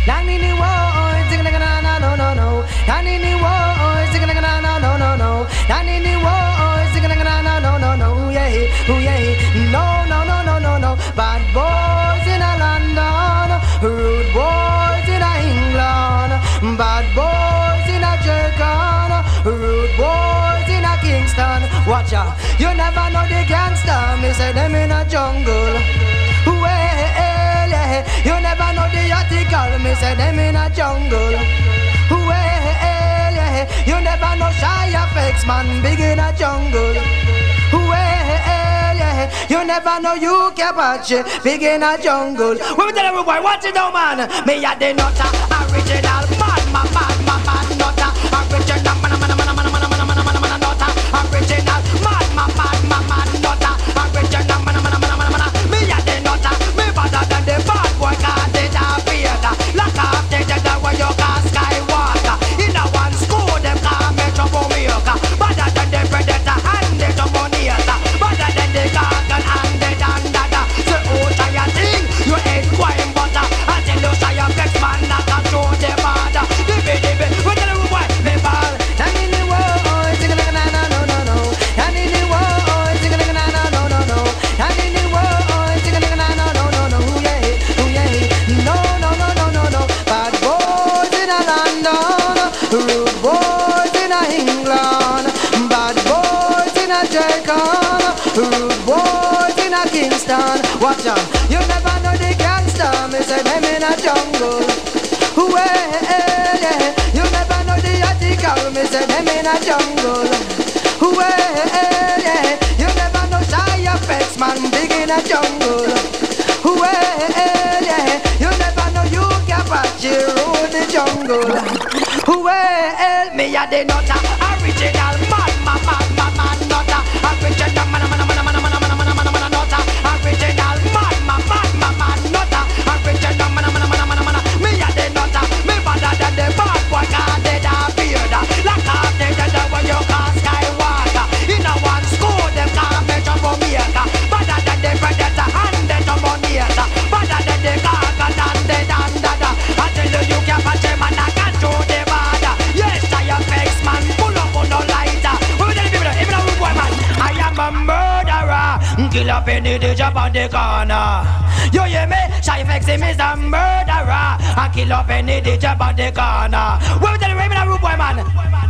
Nanini woy, zigga-na-na-na, no, no, no. Nanini woy, zigga-na-na-na, no, no, no. Nanini woy, zigga-na-na-na, no, no, no. Yeah, oh yeah. No, no, no, no, no, no. Bad boys in a London, rude boys in a England, bad boys in a Jamaica, rude boys in a Kingston. Watch out, you never know the gangster. Me say them in a jungle. Well, yeah. You never know the article. Me say them in a jungle. Well, yeah. You never know shy effects, man, big in a jungle. Well, yeah. You never know you can watch it, big in a jungle. When we tell every boy, watch it now, man. Me a the nutter, original mad nutter, original man nutter, original mad nutter, original man. Me a the nutter, me better than the bad boy, 'cause they don't fear that. Lock off the jet where you call Skywalker. In a one school, them call me troublemaker. Better than the predator and the dominator. Better than the garden and the dandada. So who try a thing? You ain't quite butter. Until you try a flex man, not control the border. Dibby, we tell you why me ball. Nanini woy, zigga-na-na-na, no, no, no. Nanini woy, zigga-na-na-na, no, no, no. Nanini woy, zigga-na-na-na, no, no, no. Yeah, oh yeah. No, no, no, no, no, no. Bad boys in a London, rude boys in a England, bad boys in a Jamaica, rude boys in a Kingston. Watch out, you never know the gangster. Me say them in a jungle. Well, yeah. You never know the article. Me say them in a jungle. Well, yeah. You never know shy effects, man, big in a jungle. Well, yeah. You never know you can watch it round the jungle. Well, me a the nutter, original mad nutter, original man nutter, original mad nutter, original man. Me a the nutter, me better than the bad boy, 'cause they don't fear that. Lock off the jet where you call Skywalker. In a one school, them call me troublemaker. Better than the predator and the dominator. Better than the garden and the dandada. Until you can watch him and I can't throw the border. Yes, I am face man, pull up on no lighter. What we tell people, even a rude boy man, I am a murderer. Kill up any DJ on the corner. You hear me? Shy FX him is a murderer. I kill up any DJ on the corner. What we tell you, even a rude boy man.